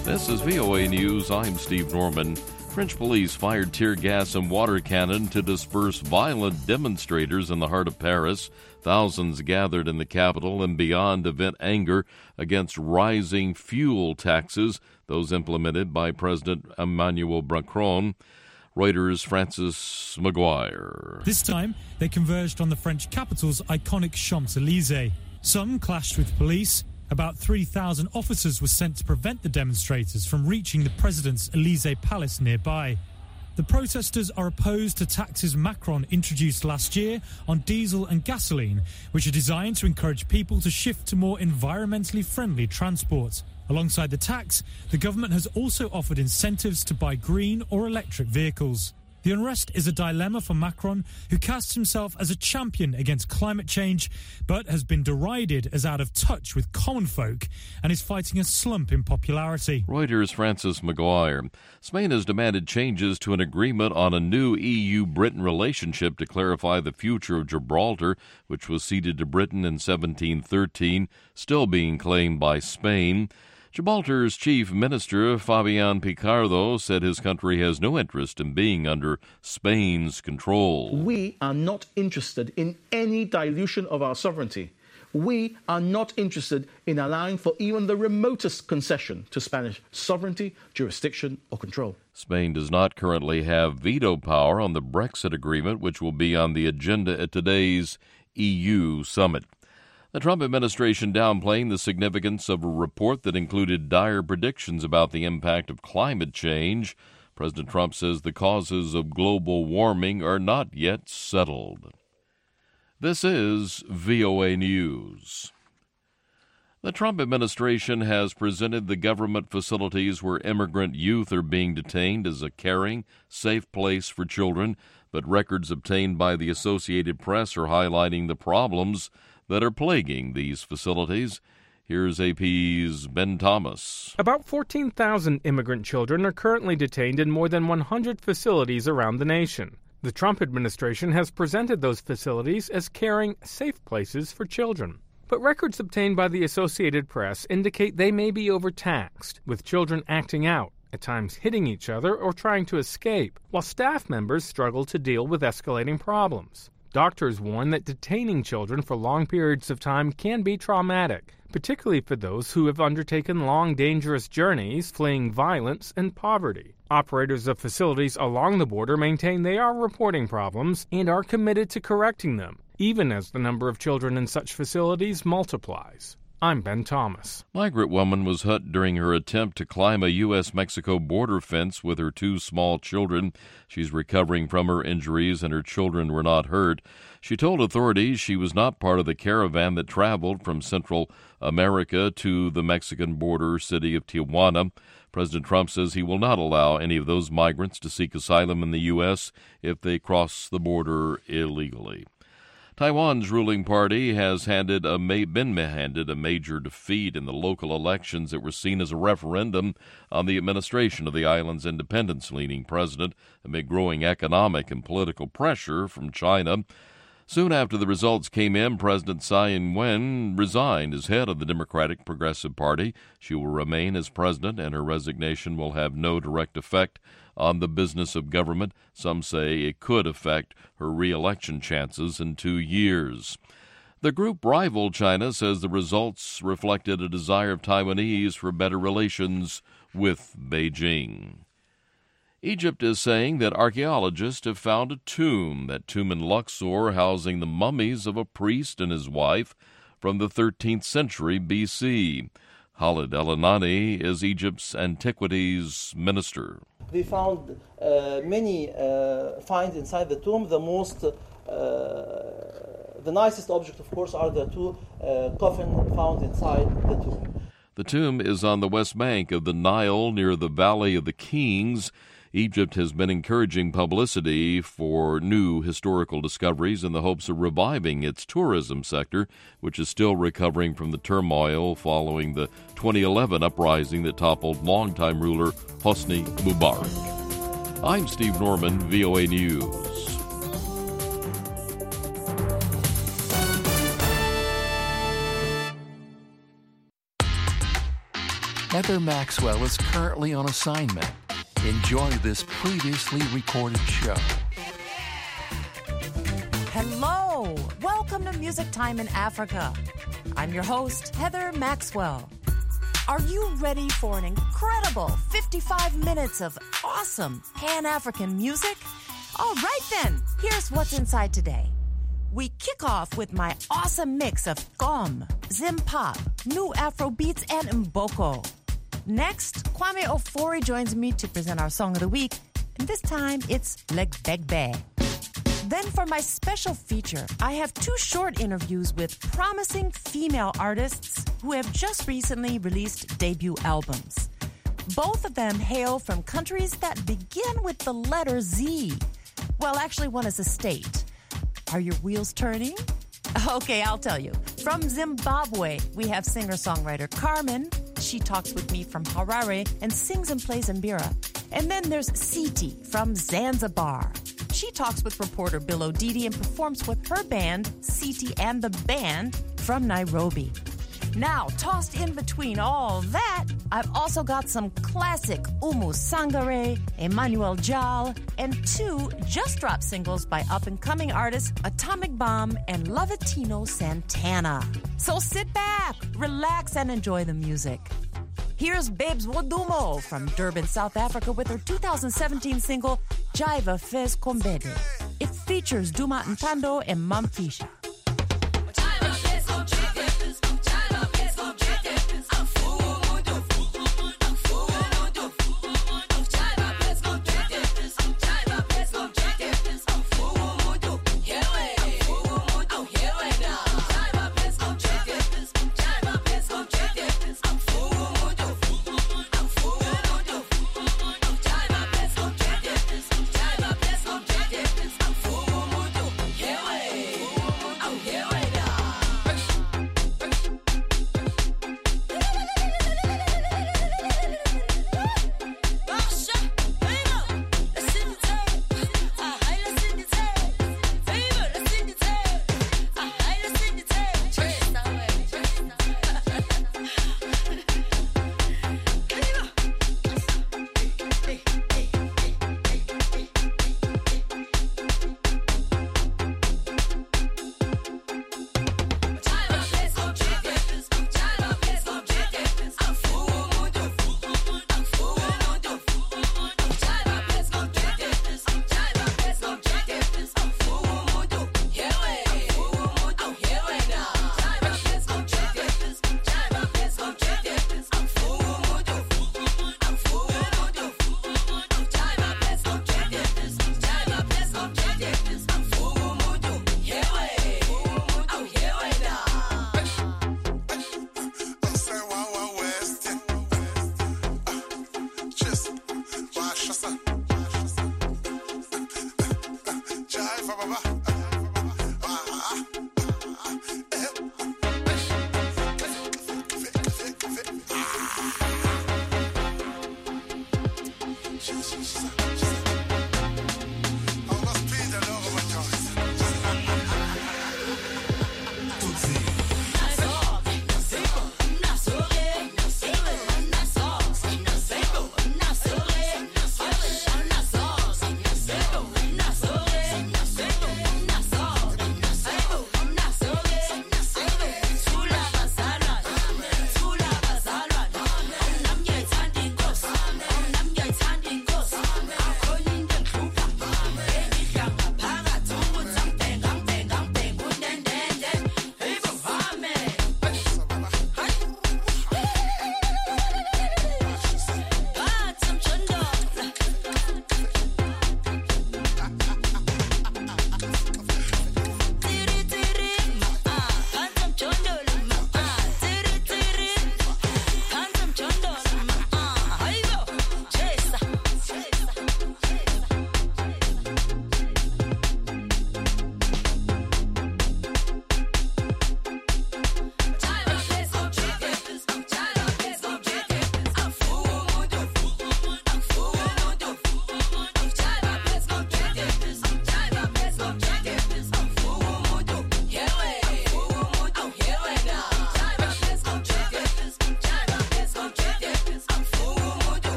This is VOA News. I'm Steve Norman. French police fired tear gas and water cannon to disperse violent demonstrators in the heart of Paris. Thousands gathered in the capital and beyond to vent anger against rising fuel taxes, those implemented by President Emmanuel Macron. Reuters' Francis Maguire. This time, they converged on the French capital's iconic Champs-Élysées. Some clashed with police. About 3,000 officers were sent to prevent the demonstrators from reaching the president's Élysée Palace nearby. The protesters are opposed to taxes Macron introduced last year on diesel and gasoline, which are designed to encourage people to shift to more environmentally friendly transport. Alongside the tax, the government has also offered incentives to buy green or electric vehicles. The unrest is a dilemma for Macron, who casts himself as a champion against climate change, but has been derided as out of touch with common folk and is fighting a slump in popularity. Reuters' Francis Maguire. Spain has demanded changes to an agreement on a new EU-Britain relationship to clarify the future of Gibraltar, which was ceded to Britain in 1713, still being claimed by Spain. Gibraltar's chief minister, Fabián Picardo, said his country has no interest in being under Spain's control. We are not interested in any dilution of our sovereignty. We are not interested in allowing for even the remotest concession to Spanish sovereignty, jurisdiction, or control. Spain does not currently have veto power on the Brexit agreement, which will be on the agenda at today's EU summit. The Trump administration downplaying the significance of a report that included dire predictions about the impact of climate change. President Trump says the causes of global warming are not yet settled. This is VOA News. The Trump administration has presented the government facilities where immigrant youth are being detained as a caring, safe place for children, but records obtained by the Associated Press are highlighting the problems that are plaguing these facilities. Here's AP's Ben Thomas. About 14,000 immigrant children are currently detained in more than 100 facilities around the nation. The Trump administration has presented those facilities as caring, safe places for children. But records obtained by the Associated Press indicate they may be overtaxed, with children acting out, at times hitting each other or trying to escape, while staff members struggle to deal with escalating problems. Doctors warn that detaining children for long periods of time can be traumatic, particularly for those who have undertaken long, dangerous journeys fleeing violence and poverty. Operators of facilities along the border maintain they are reporting problems and are committed to correcting them, even as the number of children in such facilities multiplies. I'm Ben Thomas. Migrant woman was hurt during her attempt to climb a U.S.-Mexico border fence with her two small children. She's recovering from her injuries and her children were not hurt. She told authorities she was not part of the caravan that traveled from Central America to the Mexican border city of Tijuana. President Trump says he will not allow any of those migrants to seek asylum in the U.S. if they cross the border illegally. Taiwan's ruling party has been handed a major defeat in the local elections that were seen as a referendum on the administration of the island's independence-leaning president amid growing economic and political pressure from China. Soon after the results came in, President Tsai Ing-wen resigned as head of the Democratic Progressive Party. She will remain as president, and her resignation will have no direct effect on the business of government. Some say it could affect her re-election chances in 2 years. The group rival China says the results reflected a desire of Taiwanese for better relations with Beijing. Egypt is saying that archaeologists have found a tomb in Luxor housing the mummies of a priest and his wife from the 13th century B.C. Khalid El-Anani is Egypt's antiquities minister. We found many finds inside the tomb. The nicest object, of course, are the two coffins found inside the tomb. The tomb is on the west bank of the Nile near the Valley of the Kings. Egypt has been encouraging publicity for new historical discoveries in the hopes of reviving its tourism sector, which is still recovering from the turmoil following the 2011 uprising that toppled longtime ruler Hosni Mubarak. I'm Steve Norman, VOA News. Heather Maxwell is currently on assignment. Enjoy this previously recorded show. Hello! Welcome to Music Time in Africa. I'm your host, Heather Maxwell. Are you ready for an incredible 55 minutes of awesome Pan-African music? All right then, here's what's inside today. We kick off with my awesome mix of Gom, Zimpop, New Afro beats, and Mboko. Next, Kwame Ofori joins me to present our Song of the Week, and this time it's Legbegbe. Then for my special feature, I have 2 short interviews with promising female artists who have just recently released debut albums. Both of them hail from countries that begin with the letter Z. Well, actually, one is a state. Are your wheels turning? Okay, I'll tell you. From Zimbabwe, we have singer-songwriter Carmen. She talks with me from Harare and sings and plays Mbira. And then there's Siti from Zanzibar. She talks with reporter Bill Odidi and performs with her band, Siti and the Band, from Nairobi. Now, tossed in between all that, I've also got some classic Umu Sangare, Emmanuel Jal, and 2 just-dropped singles by up-and-coming artists Atomic Bomb and Lovatino Santana. So sit back, relax, and enjoy the music. Here's Babes Wodumo from Durban, South Africa with her 2017 single, Jaiva Fez Kombede. It features Duma Ntando and Mamfisha.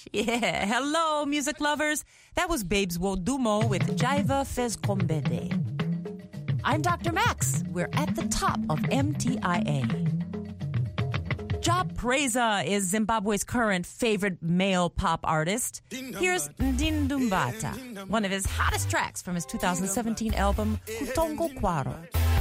Yeah, hello, music lovers. That was Babes Wodumo with Jaiva Fezkombede. I'm Max. We're at the top of MTIA. Ja Preza is Zimbabwe's current favorite male pop artist. Here's Ndindumbata, one of his hottest tracks from his 2017 album, Kutongo Kwaro.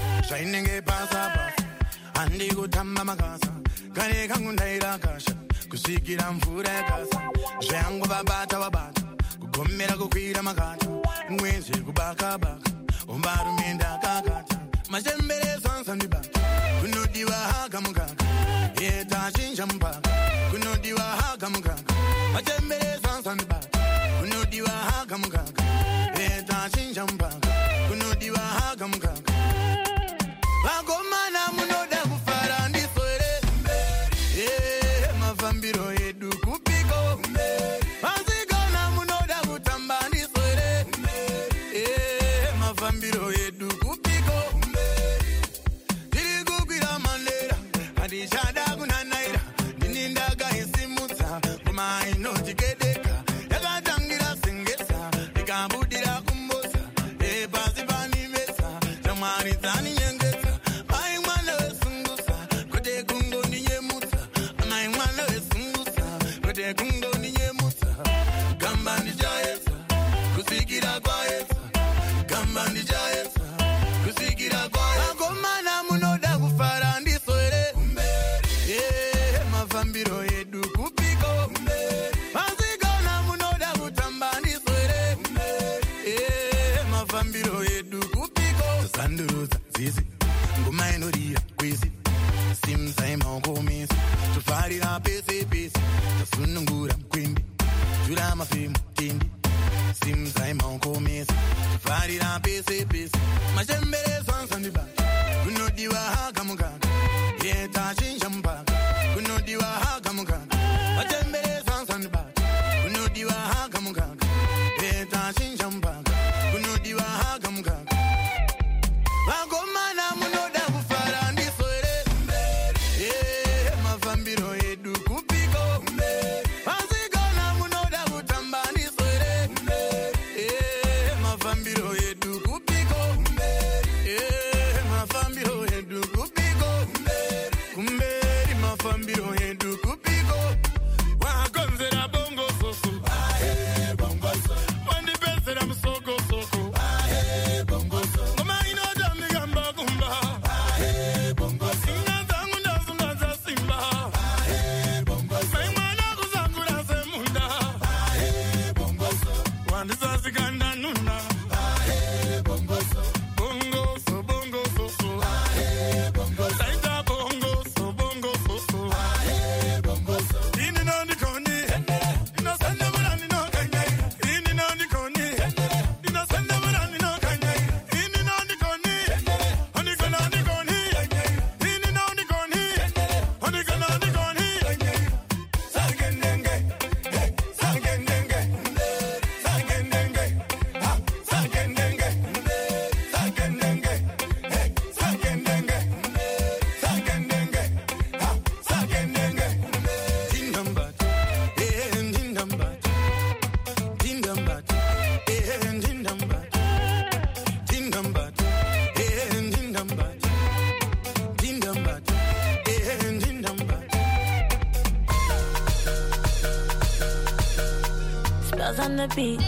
On the beat,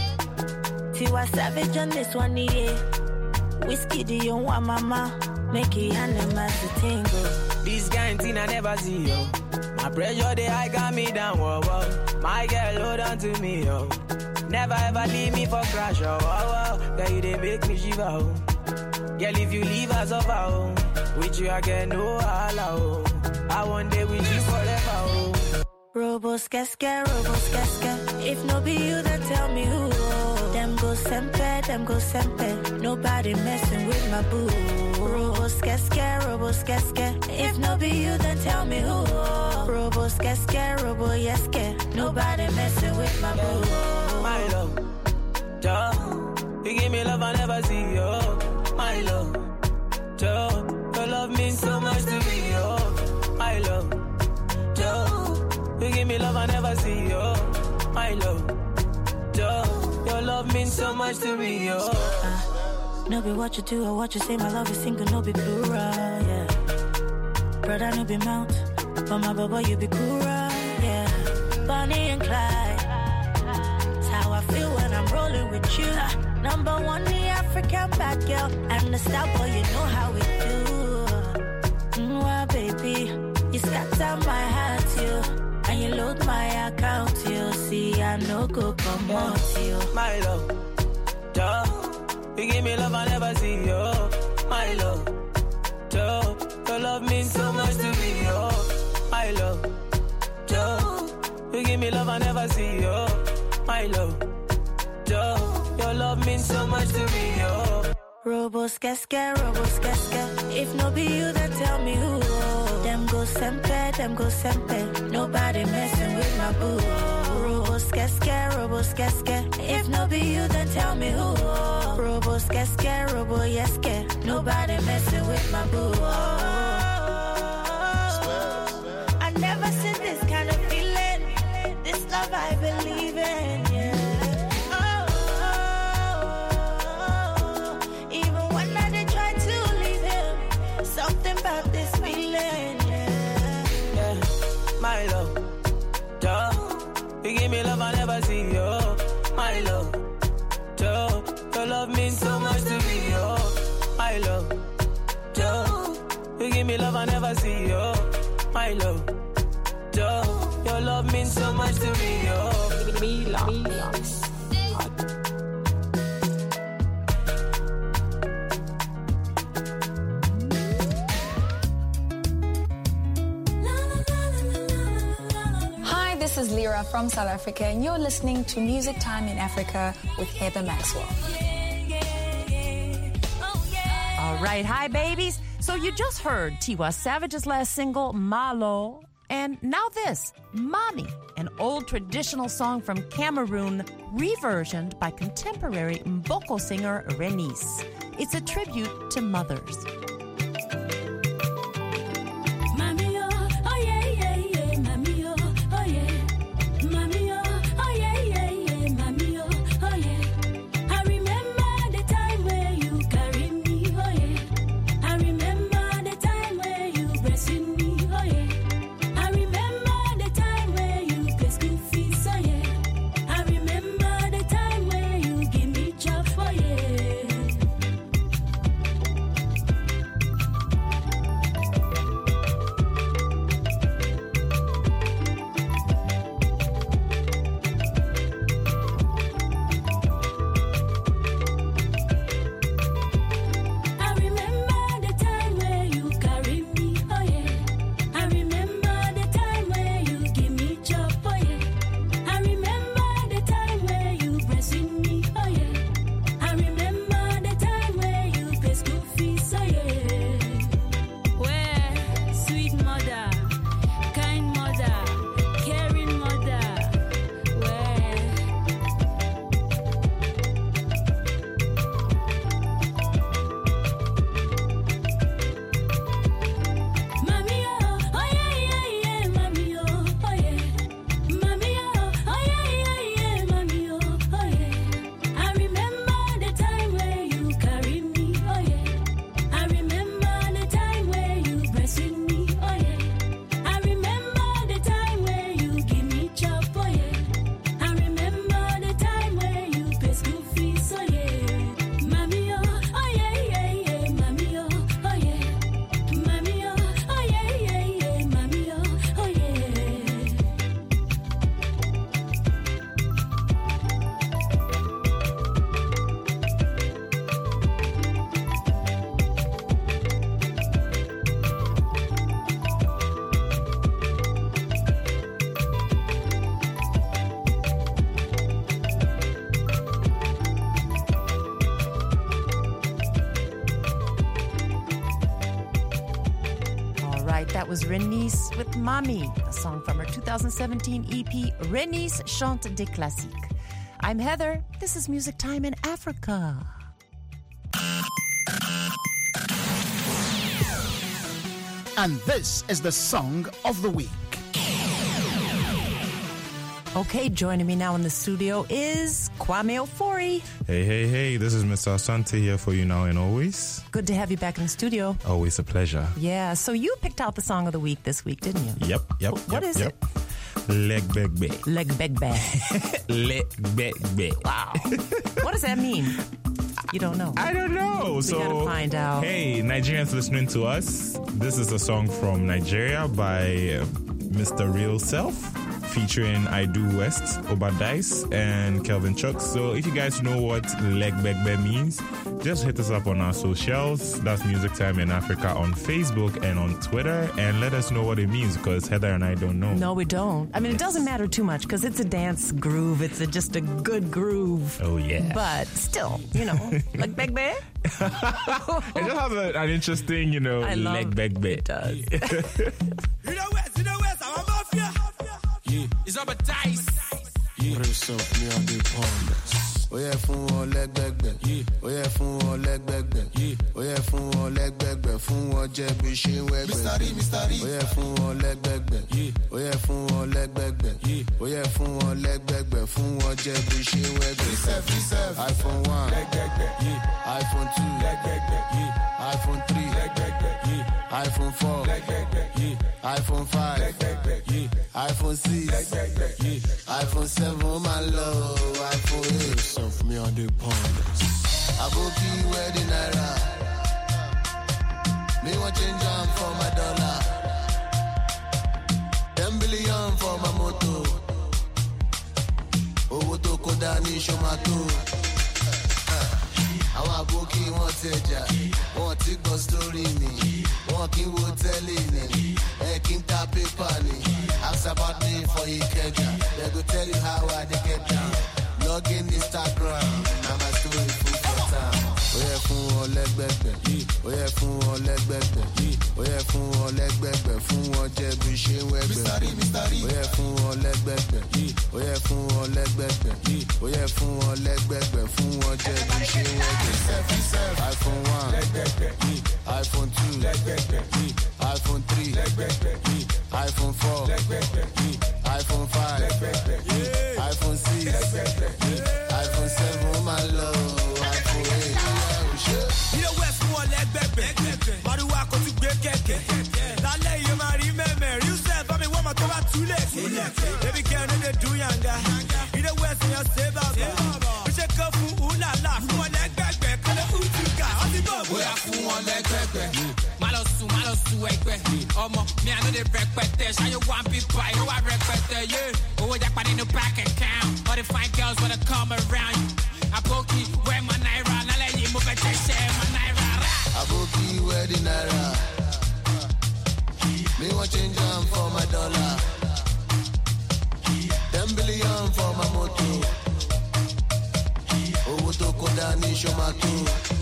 Tiwa Savage on this one, yeah. Whiskey, do you want mama? Make it animals to tingle. This kind thing I never see, yo. My pressure, they high got me down, whoa, whoa. My girl, hold on to me, yo. Never ever leave me for crash, oh, whoa, whoa. Girl, you they make me shiver, oh. Girl, if you leave us over, oh. With you, I get no holla, oh. I want day with you forever, oh. Robos casca. If no be you, then tell me who. Them go sempe. Nobody messing with my boo. Robos casca. If no be you, then tell me who. Robos casca, yeske. Nobody messing with my boo. My love, Joe, you give me love I never see, yo. My love, Joe, your love means so much to me, yo. My love, Joe, you give me love I never see, yo. My my love. Your love means so much to me, yo. No be what you do or what you say, my love is single, no be plural, yeah. Brother, no be mount, but my baba, you be cool, yeah. Bonnie and Clyde, that's how I feel when I'm rolling with you. Number one, the African bad girl, and the star boy, you know how we do. Well, baby, you scatter my heart, you, and you load my account, you. See, I no go come out, you. My love, duh. You give me love I never see, yo. My love, duh. Your love means so much to me, yo. My love, duh. You give me love I never see, yo. My love, duh. Your love means so much to me, yo. Robos casca. If no be you, then tell me who. Them go sempe. Nobody messing with my boo. Robos casca. If no be you, then tell me who. Robos casca, yeske. Nobody messing with my boo. I never seen this kind of feeling. This love I believe in, yeah. Something about this feeling, yeah. My love, duh. You give me love I never see, yo. My love, duh. Your love means so much to me, yo. My love, duh. You give me love I never see, yo. My love, duh. Your love means so much to me, yo. This is Lyra from South Africa, and you're listening to Music Time in Africa with Heather Maxwell. All right, hi, babies. So you just heard Tiwa Savage's last single, Malo, and now this, Mommy, an old traditional song from Cameroon, reversioned by contemporary Mboko singer Renice. It's a tribute to mothers. That was Renice with Mommy, a song from her 2017 EP, Renice Chante des Classiques. I'm Heather. This is Music Time in Africa. And this is the Song of the Week. Okay, joining me now in the studio is Kwame Ofori. Hey, this is Mr. Asante here for you now and always. Good to have you back in the studio. Always a pleasure. Yeah, so you picked out the song of the week this week, didn't you? Yep. What is it? Leg beg beg. Leg beg beg. Leg beg beg. Wow. What does that mean? You don't know. I don't know. We gotta find out. Hey, Nigerians listening to us, this is a song from Nigeria by Mr. Real Self, featuring I Do West, Obadice, and Kelvin Chucks. So if you guys know what Leg Beg Beg means, just hit us up on our socials. That's Music Time in Africa on Facebook and on Twitter, and let us know what it means, because Heather and I don't know. No, we don't. I mean, it doesn't matter too much because it's a dance groove. It's just a good groove. Oh, yeah. But still, like Beg Beg. It just has an interesting, Leg Beg Beg. It does. It's up a dice. Oh yeah, fún wọn leg beg beg. Oh yeah, fún wọn leg beg beg. Oh yeah, fún wọn leg beg beg. Fún wọn jẹ bí ṣe ń wẹgbẹ. Oh yeah, fún wọn leg beg beg. Oh yeah, fún wọn leg beg beg. Oh yeah, fún wọn leg beg beg. Fún wọn jẹ bí ṣe ń wẹgbẹ. iPhone 1, iPhone 2, iPhone 3, iPhone 4, iPhone 5, iPhone 6, iPhone 7, my love, iPhone 8. For me on the pond. Aboki wedding naira. Me want change on for my dollar. 10 billion for my moto. Owó tó kó dání ṣomato. Àwọn aboki wọn tẹja, wọn ti gbọ́ story ni, wọn kì í wo tẹ́lẹ̀ ni, kì í ta paper ni. Ask about me for Ikeja, they go tell you how I dey get down. Log in Instagram, now my story full for time. Oh yeah, fún wọn lẹ́gbẹ̀gbẹ̀. Oh yeah, fún wọn lẹ́gbẹ̀gbẹ̀. Oh yeah, fún wọn lẹ́gbẹ̀gbẹ̀. Fún wọn jẹ bí ṣe ń wẹgbẹ̀. Oh yeah, fún wọn lẹ́gbẹ̀gbẹ̀. Oh yeah, fún wọn lẹ́gbẹ̀gbẹ̀. Oh yeah, fún wọn lẹ́gbẹ̀gbẹ̀. Fún wọn jẹ bí ṣe ń wẹgbẹ̀. iPhone 1, iPhone 2, iPhone 3, iPhone 4, iPhone 5, iPhone 6, iPhone 7, my love, iPhone 8. You know where's more leg baby? Maruwa ko tu gbe keke. Lálẹ́ yìí máa rí mẹ́mẹ́. You said for me one more time too late. Baby girl no dey do yanga. You know where's your save up. We should go fún ulala. Fún wọn lẹ́gbẹ̀gbẹ̀ kọ́lé utuga. Ọtí bọ̀ bóyá fún wọn lẹ́gbẹ̀gbẹ̀. Má lọ sùn ẹgbẹ́. Ọmọ mi àná dey rẹpẹtẹ. Ṣáyé one big buy, ó wá rẹpẹtẹ. Owó japa nínú bank account. All the fine girls wanna come around you. Aboki, where my naira? Lálẹ́ yìí mo fẹ́ tẹ́ ṣe my naira. Aboki wedding naira. Me want change on for my dollar. 10 billion for my moto. Owó tó kó dání ṣomato.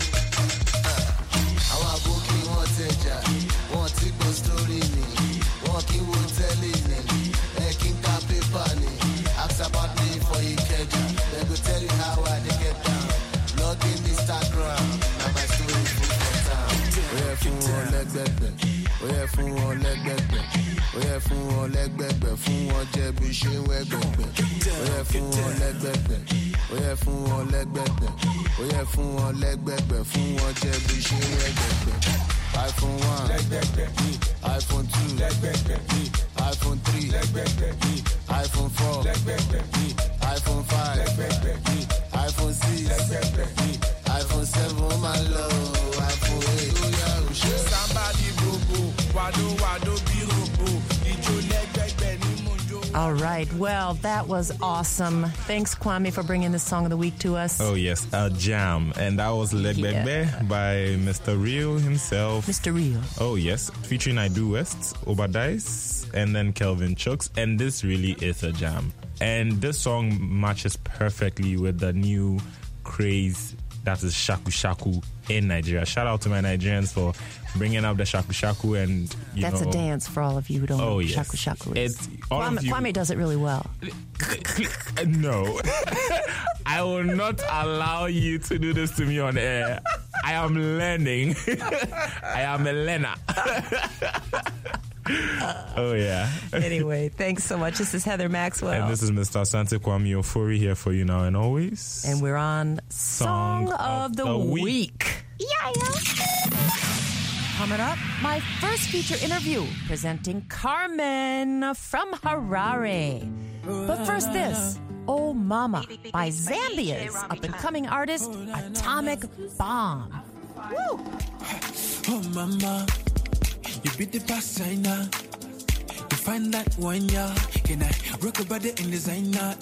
Àwọn aboki wọn tẹja, wọn ti gbọ́ story ni, wọn kì í wo tẹ́lẹ̀ ni, kì í ka paper ni. Ask about me for Ikeja, they go tell you how I dey get down. Log in Instagram, now my story full for town. Oh yeah, fún wọn lẹ́gbẹ̀gbẹ̀. Oh yeah, fún wọn lẹ́gbẹ̀gbẹ̀. Oh yeah, fún wọn lẹ́gbẹ̀gbẹ̀. Fún wọn jẹ bí ṣe ń wẹgbẹ̀gbẹ̀. Oh yeah, fún wọn lẹ́gbẹ̀gbẹ̀. Oh yeah, fún wọn lẹ́gbẹ̀gbẹ̀. Oh yeah, fún wọn lẹ́gbẹ̀gbẹ̀. Fún wọn jẹ bí ṣe ń wẹgbẹ̀gbẹ̀. iPhone 1, iPhone 2, iPhone 3, iPhone 4, iPhone 5, iPhone 6, iPhone 7, my love, iPhone 8. Somebody bobo, wado birobo, ijo lẹ́gbẹ̀gbẹ̀ ni mo jó. All right. Well, that was awesome. Thanks, Kwame, for bringing this song of the week to us. Oh, yes, a jam. And that was Leg Beg Beg by Mr. Real himself. Mr. Real. Oh, yes. Featuring I Do West, Obadice, and then Kelvin Chucks. And this really is a jam. And this song matches perfectly with the new craze that is Shaku Shaku in Nigeria. Shout out to my Nigerians for bringing up the Shaku Shaku, and that's a dance for all of you who don't know what Shaku Shaku is. Kwame does it really well. No. I will not allow you to do this to me on air. I am learning. I am a learner. Oh, yeah. Anyway, thanks so much. This is Heather Maxwell. And this is Mr. Asante Kwame Ofori here for you now and always. And we're on Song of the Week. Yeah. Coming up, my first feature interview presenting Carmen from Harare. But first this, Oh Mama by Zambia's up-and-coming artist, Atomic Bomb. Woo! Oh Mama, you beat the past China. You find that one, yeah. Can I rock about the in designer?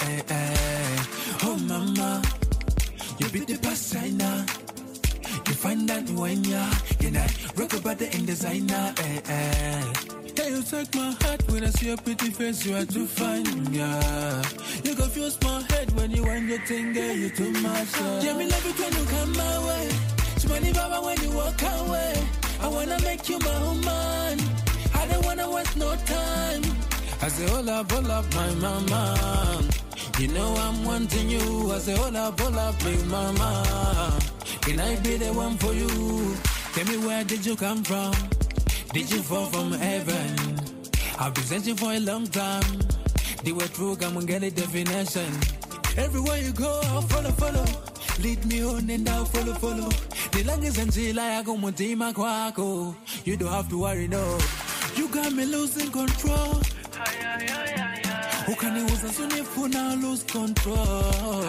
Oh Mama, you beat the past China. You find that one, yeah. Can I rock about the in designer? Hey, you take my heart when I see your pretty face. You are too fine, yeah. You confuse my head when you want your thing, girl. You too much, yeah. Me love it when you come my way. Money Baba when you walk away. I wanna make you my woman. I don't wanna waste no time. I say hola, my mama. You know I'm wanting you. I say hola, big mama. Can I be the one for you? Tell me where did you come from? Did you fall from heaven? I've been searching for a long time. The way through, come and get a definition. Everywhere you go, I'll follow. Lead me on and I'll follow. The longest until I go Montima Quaco. You don't have to worry, no. You got me losing control. Who can you use as if you now lose control?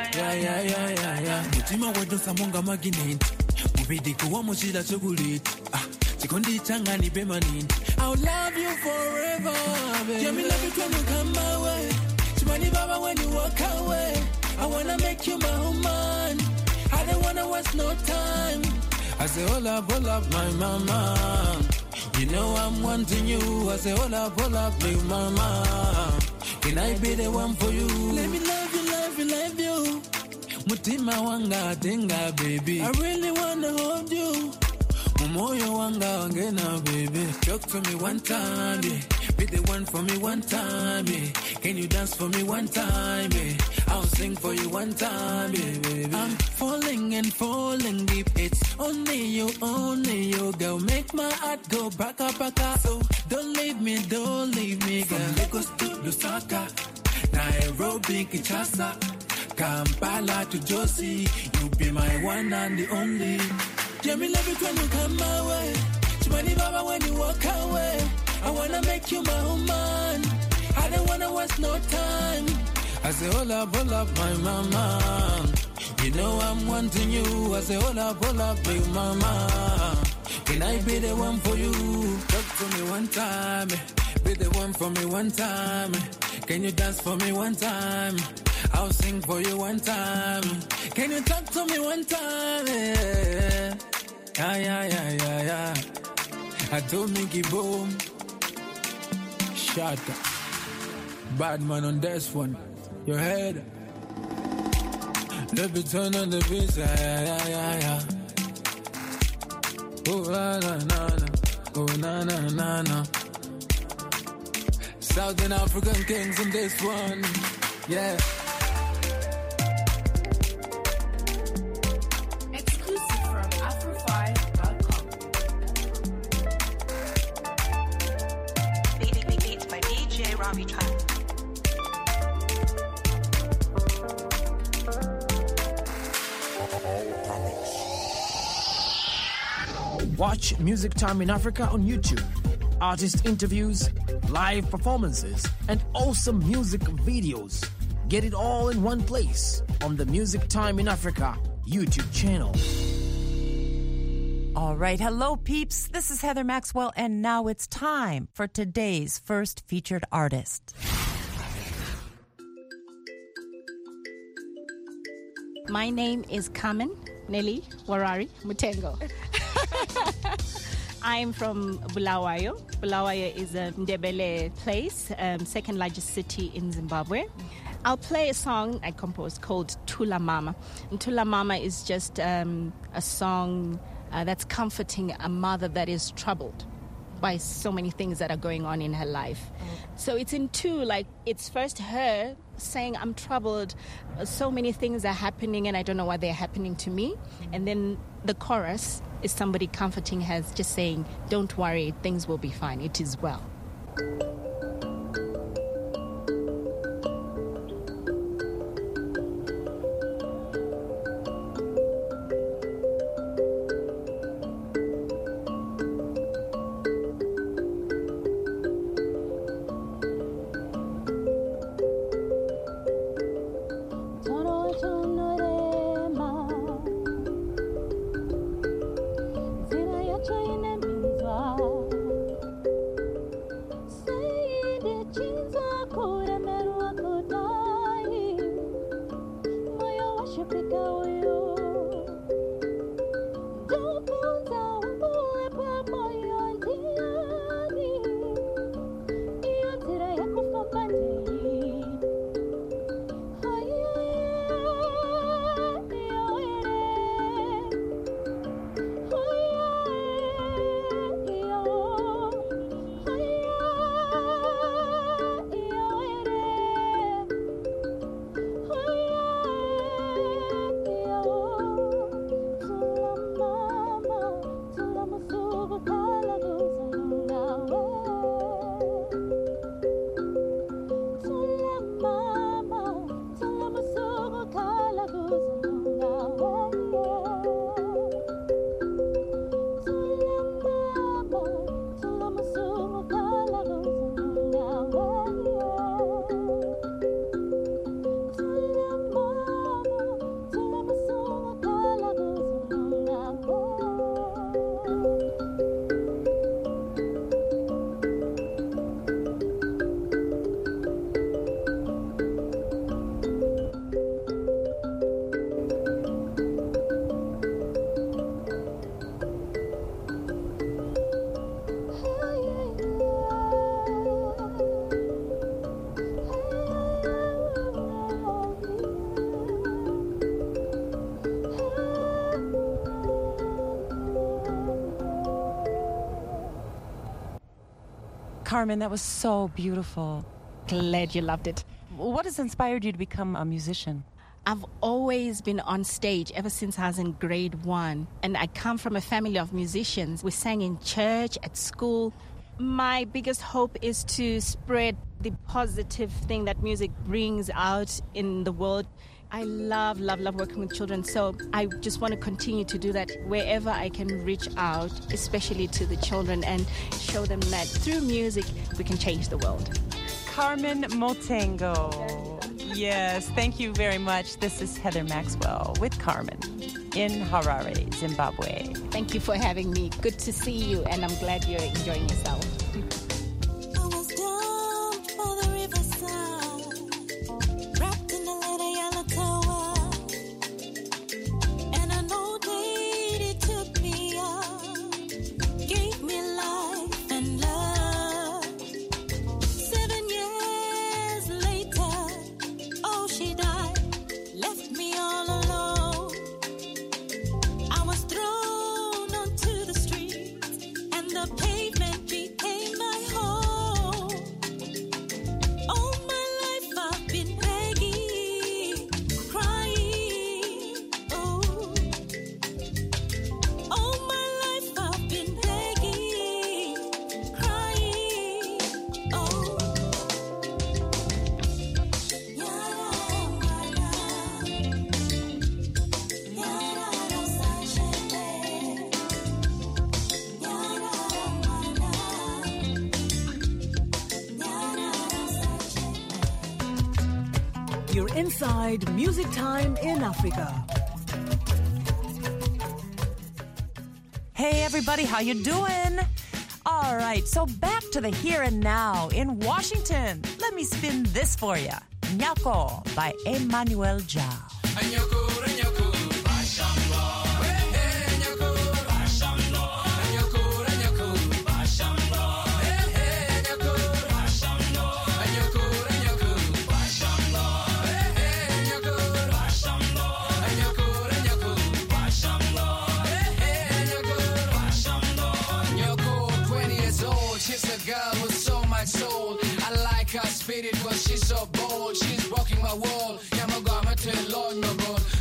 Yeah. Mutima wedo samonga magnet. Mubidi kuwa mochila chocolate. Chikondi changani permanent. I'll love you forever, baby. Yeah, me love it when you come my way. Chimani Baba when you walk away. I wanna make you my woman. I don't wanna waste no time. I say hola, my mama. You know I'm wanting you. I say hola, big mama. Can I be the one for you? Let me love you. Mutima wanga tinga, baby. I really wanna hold you. Moyo wanga wangena, baby. Talk to me one time, yeah. Be the one for me one time, yeah. Can you dance for me one time, yeah? I'll sing for you one time, yeah, baby. I'm falling and falling deep. It's only you, girl. Make my heart go baka. So don't leave me, girl. From Lagos to Lusaka, Nairobi, Kinshasa, Kampala to Josie. You be my one and the only. Yeah, me love it when you come my way. Chimani Baba when you walk away. I wanna make you my woman. I don't wanna waste no time. I say hola, my mama. You know I'm wanting you. I say hola, big mama. Can I be the one for you? Talk to me one time. Be the one for me one time. Can you dance for me one time? I'll sing for you one time. Can you talk to me one time? Yeah. I told Mickey Boom. Shut up. Bad man on this one. Your head. Let me turn on the beat. Yeah. Oh, na. Oh, na. Southern African kings on this one. Yeah. Watch Music Time in Africa on YouTube. Artist interviews, live performances, and awesome music videos. Get it all in one place on the Music Time in Africa YouTube channel. All right, hello peeps. This is Heather Maxwell, and now it's time for today's first featured artist. My name is Carmen Nelly Warari Mutengo. I'm from Bulawayo. Bulawayo is a Ndebele place, second largest city in Zimbabwe. I'll play a song I composed called Tula Mama. And Tula Mama is just a song that's comforting a mother that is troubled by so many things that are going on in her life. So it's in two, like it's first her saying, I'm troubled, so many things are happening and I don't know why they're happening to me. And then the chorus is somebody comforting her, just saying, don't worry, things will be fine, it is well. Carmen, that was so beautiful. Glad you loved it. What has inspired you to become a musician? I've always been on stage ever since I was in grade 1. And I come from a family of musicians. We sang in church, at school. My biggest hope is to spread the positive thing that music brings out in the world. I love working with children, so I just want to continue to do that wherever I can reach out, especially to the children, and show them that through music we can change the world. Carmen Motengo. Yes, thank you very much. This is Heather Maxwell with Carmen in Harare, Zimbabwe. Thank you for having me. Good to see you, and I'm glad you're enjoying yourself. You're inside Music Time in Africa. Hey everybody, how you doing? All right, so back to the here and now in Washington. Let me spin this for you. Nyako by Emmanuel Jao. Spirit, well, she's so bold, she's rocking my world. Yamagama tell Lord no God.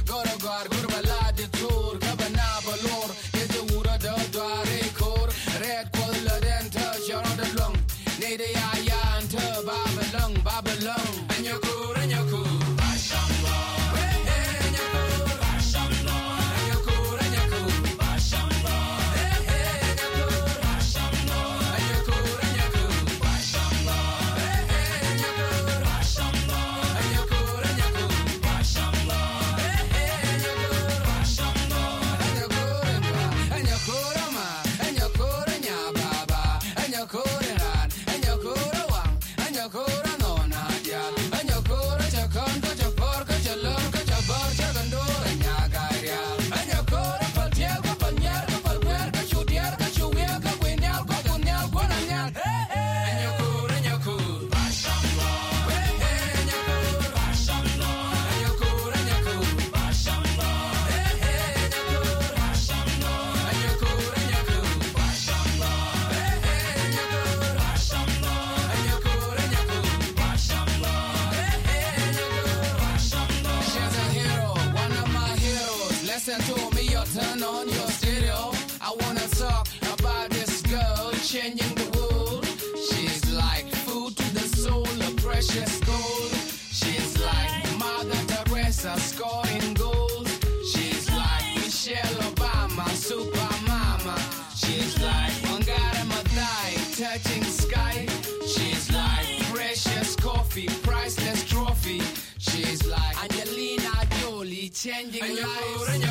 listen to me or turn on your stereo. I wanna talk about this girl changing the world. She's like food to the soul, a precious gold. She's like Mother Teresa scoring gold. She's like Michelle Obama, super mama. She's like Wangara Maathai, touching sky. She's like precious coffee, priceless trophy. She's like Angelina Jolie, changing lives.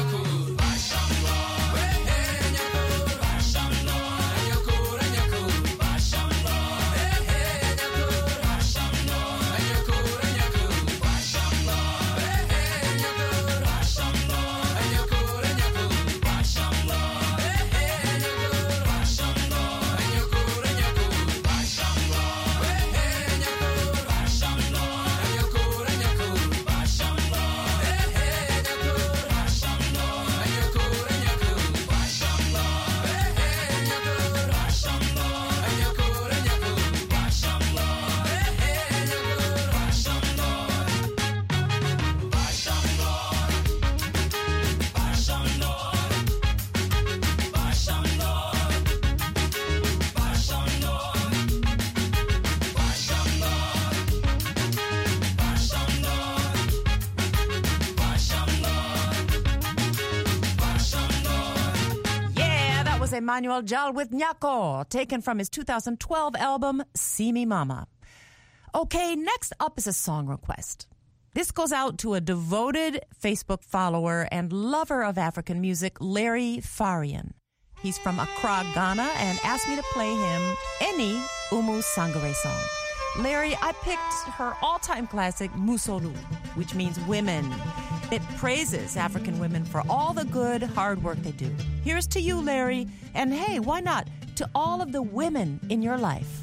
Emmanuel Jal with Nyako, taken from his 2012 album, See Me Mama. Okay, next up is a song request. This goes out to a devoted Facebook follower and lover of African music, Larry Farian. He's from Accra, Ghana, and asked me to play him any Umu Sangare song. Larry, I picked her all-time classic, Musolu, which means women. It praises African women for all the good, hard work they do. Here's to you, Larry, and hey, why not, to all of the women in your life.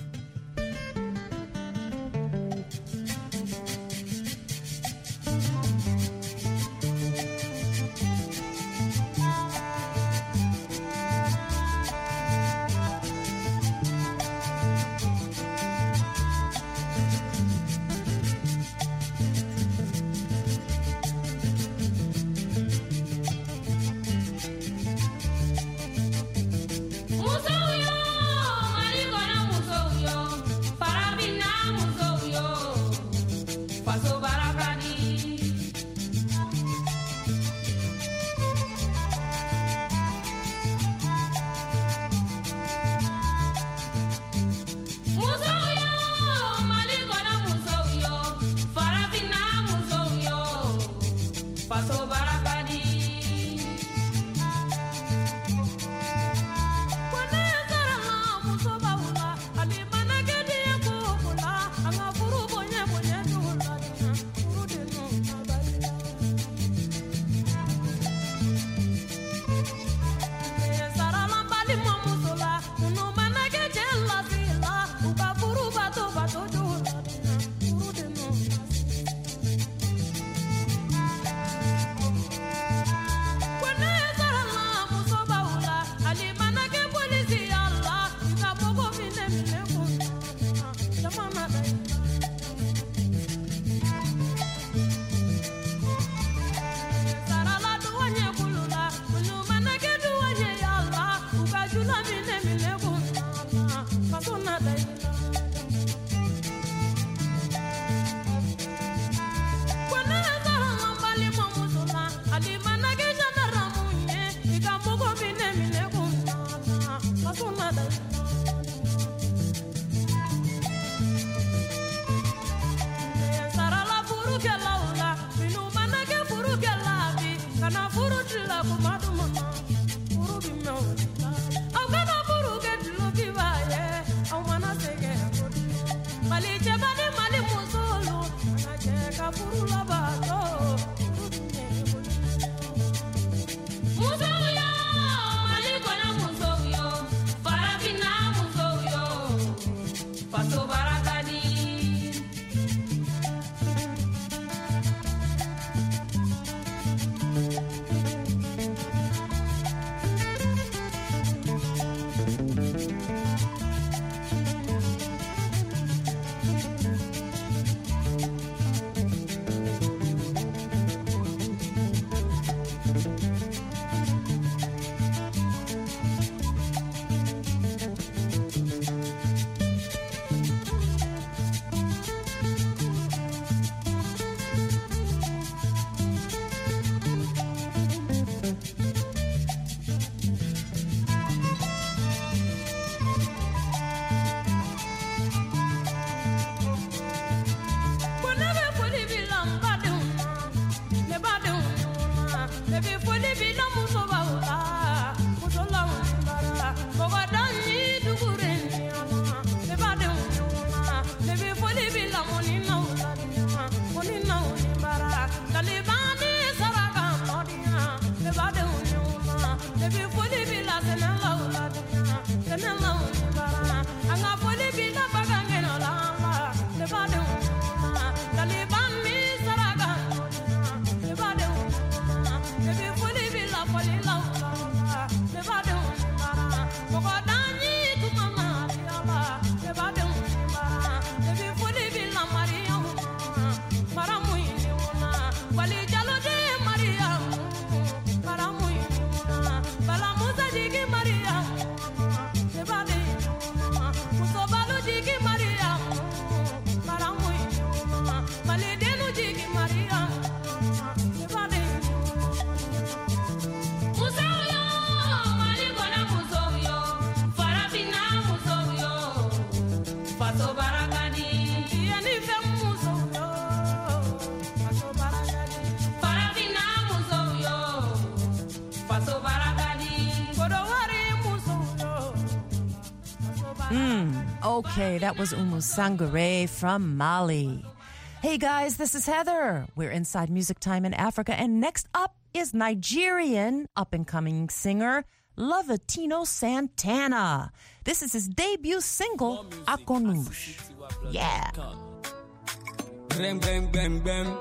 Okay, that was Oumou Sangaré from Mali. Hey guys, this is Heather. We're inside Music Time in Africa, and next up is Nigerian up-and-coming singer Lovatino Santana. This is his debut single, Akonush. Yeah. Bam, bam, bam, bam.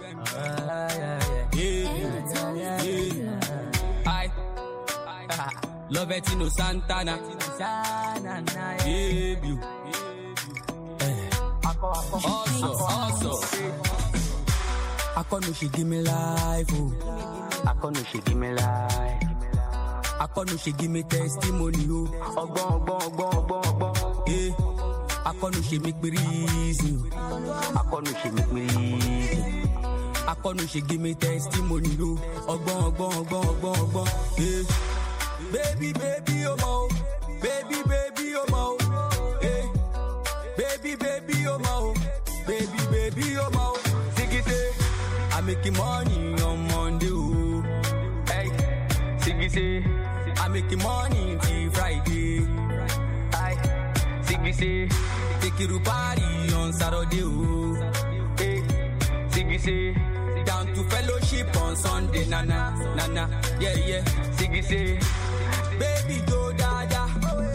Lovatino Santana. Debut. Also. Akonush, give me life, oh. Akonush, give me life. Akonush, give me testimony, oh. Yeah. Akonush, make me reason. Akonush, make me reason. Akonush, give me testimony, oh. Yeah. Baby, oh mo. Baby, oh mo. Yeah. Baby, oh mo. Baby, oh mo. I make money on Monday, oh. Hey, Siggy say, I make money till Friday. Hey, Siggy say, take you to party on Saturday, oh. Hey, Siggy say, down to fellowship on Sunday, nana, yeah. Siggy say, baby do dada,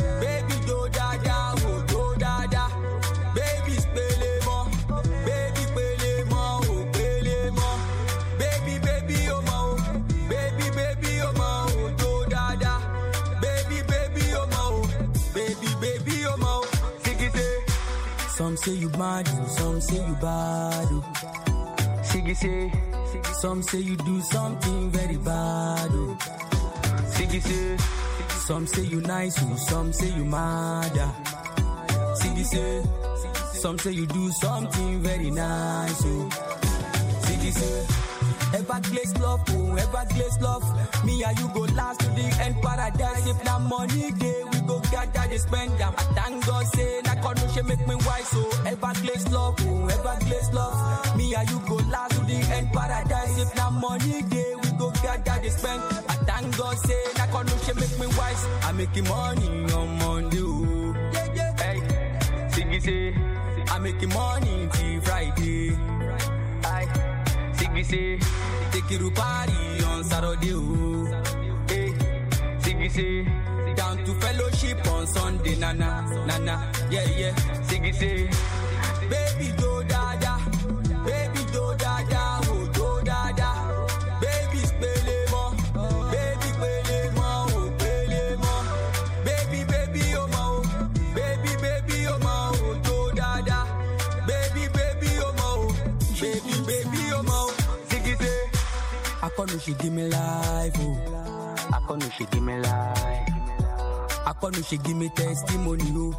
oh do dada, baby spele mo, baby spele mo, oh spele mo, baby oh mo, baby oh mo, oh do dada, baby oh mo, baby oh mo. Siggy say, some say you mad, some say you bad. Siggy say, some say you do something very bad. Siggy say, some say you nice, some say you mad. Siggy say, some say you do something very nice. Siggy say, Everglades love, me and you go last to the end paradise. If na money day, we go gather the spend them. I thank God say, na Akonush make me wise. So Everglades love, me and you go last to the end paradise. If na money day, we go gather the spend. I thank God say, na Akonush make me wise. I making money on Monday, oh. Hey, Siggy say, I making money till Friday. Siggy say, take you to party on Saturday, oh. Hey, Siggy say, down to fellowship on Sunday, nana, yeah. Siggy say, baby do dada, oh do dada, baby spele mo, oh spele mo, baby oh mo, baby oh mo, oh do dada, baby oh mo, baby oh mo. Akonush, give me life, oh. Akonush, give me life. Akonush, give me testimony, oh.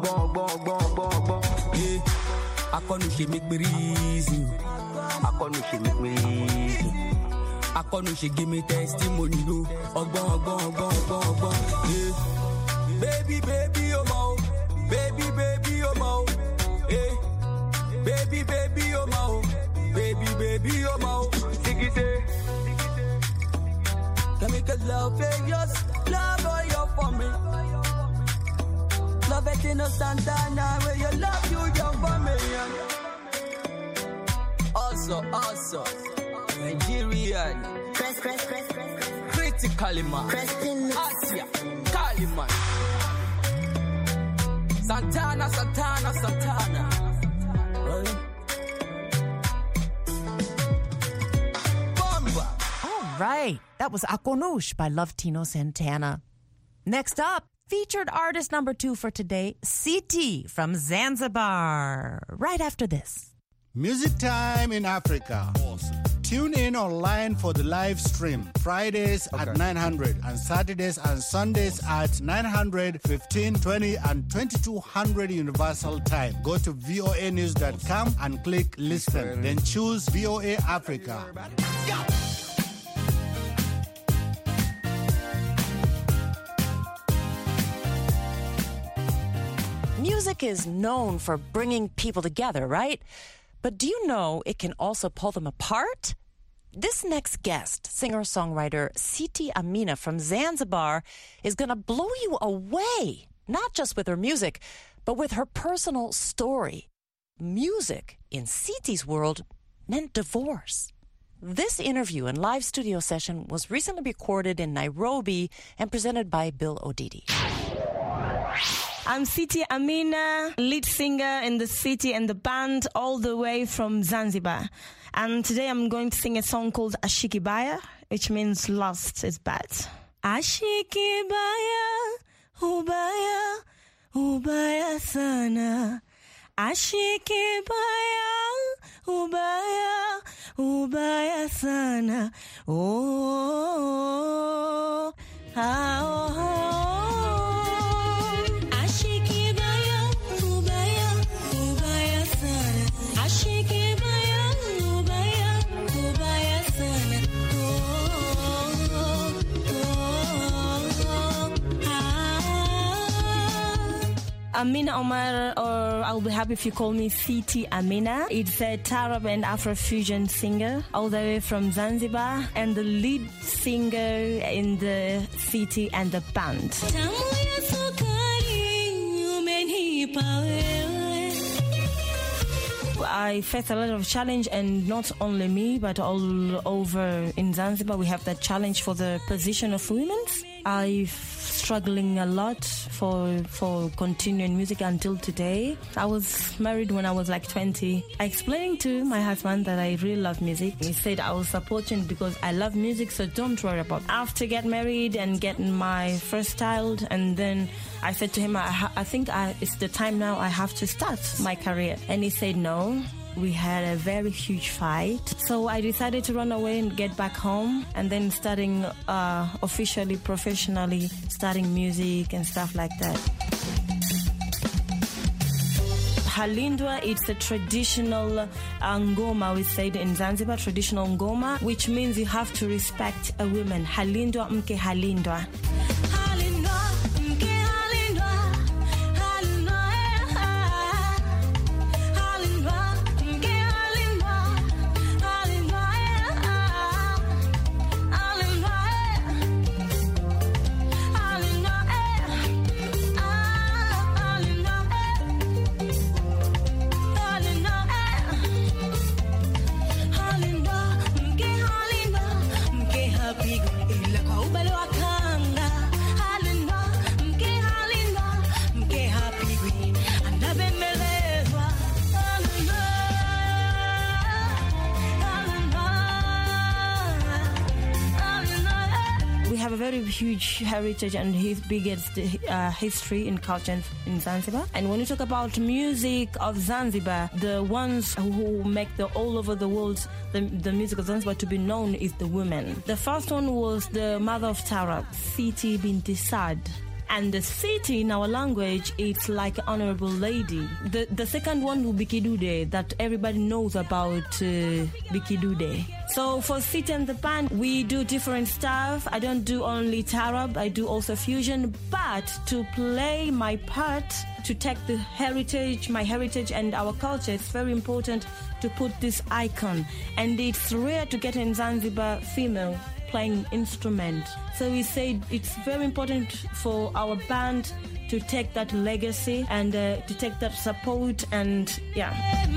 Yeah. Akonush, make me reason. Akonush, make me reason. Akonush, give me testimony, oh. Yeah. Baby, oh mo. Baby, oh mo. Yeah. Baby, oh mo. Baby, oh mo. Siggy say, because love is yours. Love all you for me. Love it innocent and where you love you for me. Also, Nigerian. Critically man. Asia, Kaliman. Santana. Bomba. All right, that was Akonush by Love Tino Santana. Next up, featured artist number 2 for today, Siti from Zanzibar. Right after this. Music Time in Africa. Awesome. Tune in online for the live stream. Fridays at 900 and Saturdays and Sundays at 900, 15, 20 and 2200 Universal Time. Go to voanews.com and click listen. Then choose VOA Africa. Music is known for bringing people together, right? But do you know it can also pull them apart? This next guest, singer-songwriter Siti Amina from Zanzibar, is going to blow you away, not just with her music, but with her personal story. Music, in Siti's world, meant divorce. This interview and live studio session was recently recorded in Nairobi and presented by Bill Odidi. I'm Siti Amina, lead singer in the Siti and the band all the way from Zanzibar. And today I'm going to sing a song called Ashikibaya, which means lost is bad. Ashikibaya, ubaya, ubaya sana. Ashikibaya, ubaya, ubaya sana. Oh, Amina Omar, or I'll be happy if you call me Siti Amina. It's a Tarab and Afrofusion singer all the way from Zanzibar and the lead singer in the Siti and the band. I face a lot of challenge, and not only me, but all over in Zanzibar we have that challenge for the position of women. I'm struggling a lot for continuing music until today. I was married when I was like 20. I explained to my husband that I really love music. He said I will support him because I love music, so don't worry about it. After get married and getting my first child, and then I said to him, I think it's the time now I have to start my career. And he said no. We had a very huge fight. So I decided to run away and get back home, and then starting officially, professionally, starting music and stuff like that. Halindwa, it's a traditional ngoma, we said in Zanzibar, traditional ngoma, which means you have to respect a woman. Halindwa mke halindwa. Huge heritage and his biggest history in culture in Zanzibar. And when you talk about music of Zanzibar, the ones who make all over the world the music of Zanzibar to be known is the women. The first one was the mother of Tarab, Siti binti Saad. And the Siti in our language, it's like honorable lady. The second one will be Kidude, that everybody knows about Bikidude. So for Siti and the band, we do different stuff. I don't do only Tarab, I do also fusion. But to play my part, to take my heritage and our culture, it's very important to put this icon. And it's rare to get in Zanzibar female playing instrument. So we said it's very important for our band to take that legacy and to take that support and yeah.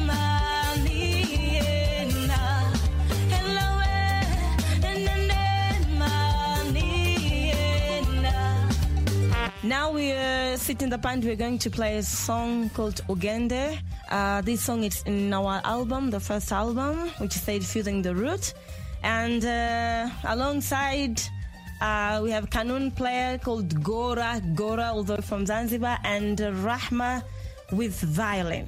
Now we are sitting in the band. We're going to play a song called Ogende. This song is in our album, the first album, which is said Fusing the Root. And alongside, we have Kanun player called Gora, although from Zanzibar, and Rahma with violin.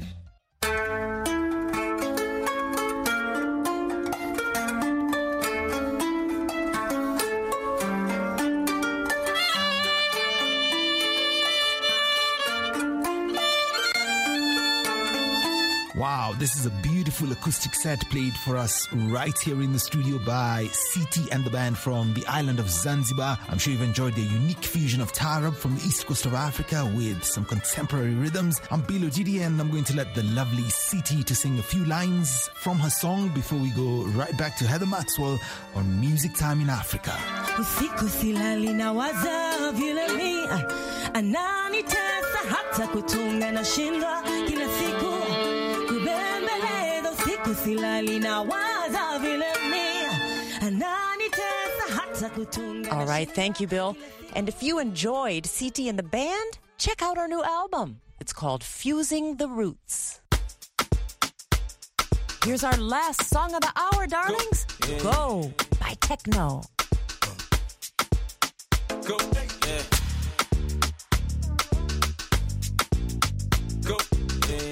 Wow, this is a beautiful acoustic set played for us right here in the studio by CT and the band from the island of Zanzibar. I'm sure you've enjoyed their unique fusion of Taarab from the east coast of Africa with some contemporary rhythms. I'm Bilo Didi and I'm going to let the lovely CT to sing a few lines from her song before we go right back to Heather Maxwell on Music Time in Africa. Usiku silali na waza vile mi ananitesa hata kutunga na shinda kila siku. All right, thank you, Bill. And if you enjoyed CT and the band, check out our new album. It's called Fusing the Roots. Here's our last song of the hour, darlings. Go by Techno. Go, yeah. Go, yeah.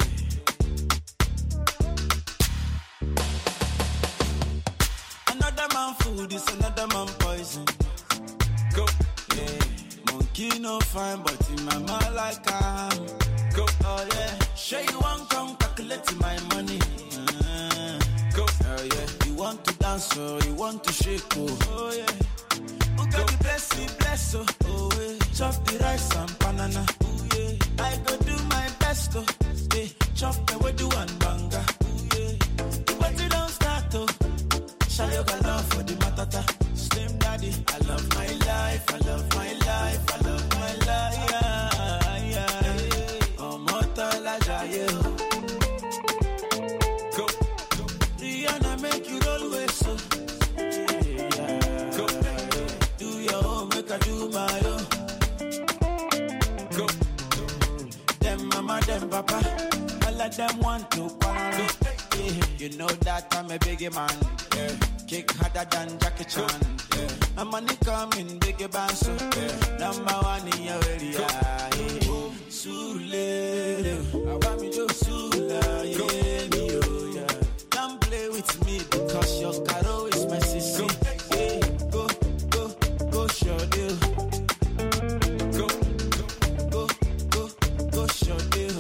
Another man food is another man poison. Go, yeah. Monkey no fine, but in my mind like I'm. Go, oh yeah. Sure you want come calculate my money. Go, oh yeah. You want to dance or you want to shake, oh yeah. Who got the bless, oh yeah. Chop the rice and banana, oh yeah. I go do my best, oh yeah. Chop the way do one banga, oh yeah. But you don't start, oh. Shall you got love for the matata? Slim daddy, I love my life, I love my life, I love my life, yeah. Oh, mortal ajaye. Go, Rihanna make you always so. Go, do your own, make I do my own. Go, them mama, them papa, all of them want to quarrel. You know that I'm a biggie man. Yeah. Kick harder than Jackie Chan. Yeah. I'm money coming, biggie band, so yeah. Number one in your area. Yeah. Sule, I want me to Sula, yeah. Don't play with me because your caro is my sister. Yeah. Go, show deal. Go, show deal.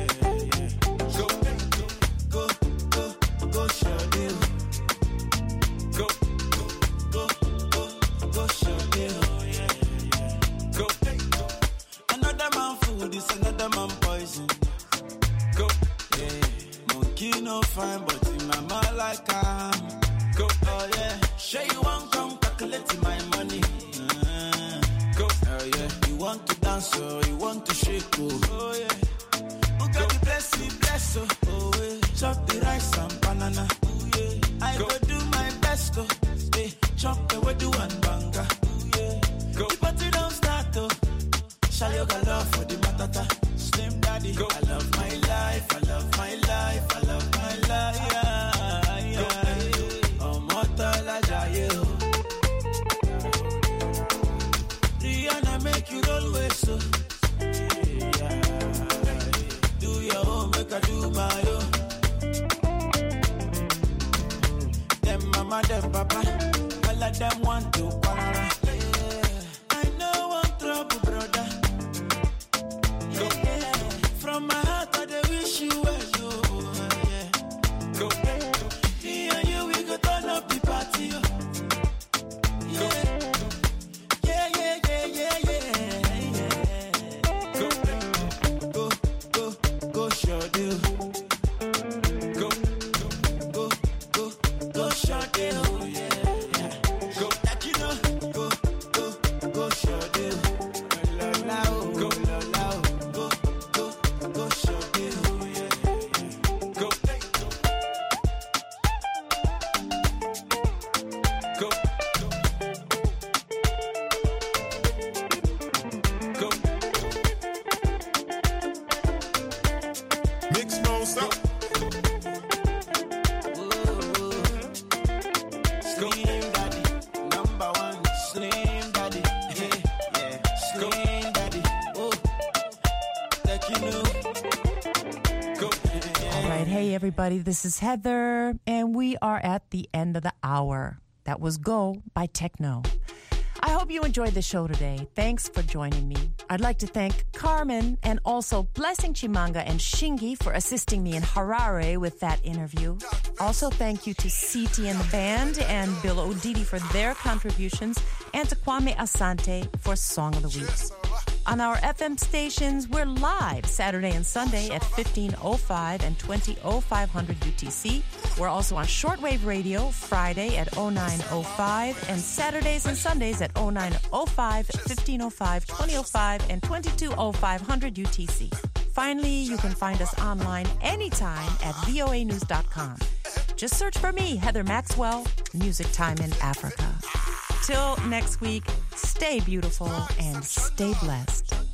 Another man poison. Go, yeah. Monkey no fine, but in my mind like I'm. Go, oh yeah. Sure you want come calculate my money. Go, oh yeah. You want to dance or you want to shake, oh yeah. Who got the bless, oh yeah. Chop the rice and banana, oh yeah. I go do my best, oh yeah. Chop the way do one banga, oh yeah. Go, the party don't start, oh. Shall you got love for the matata? Slim daddy, go. I love my life, I love my life, I love my life, yeah. Oh, mortal ajaye. Rihanna make you always so. Yeah. Do your own, make I do my own. Them mama, them papa, all of them want to quarrel. I know one trouble, brother. From my heart, I wish you well, yeah. Go, me and you, we go turn up the party, yeah. Go, show deal. Go, show deal, yeah. Go, like you know everybody. This is Heather, and we are at the end of the hour. That was Go by Techno. I hope you enjoyed the show today. Thanks for joining me. I'd like to thank Carmen and also Blessing Chimanga and Shingi for assisting me in Harare with that interview. Also, thank you to CT and the band and Bill Odidi for their contributions, and to Kwame Asante for Song of the Week. On our FM stations, we're live Saturday and Sunday at 1505 and 200500 UTC. We're also on shortwave radio Friday at 0905 and Saturdays and Sundays at 0905, 1505, 2005, and 220500 UTC. Finally, you can find us online anytime at voanews.com. Just search for me, Heather Maxwell, Music Time in Africa. Till next week, stay beautiful and stay blessed.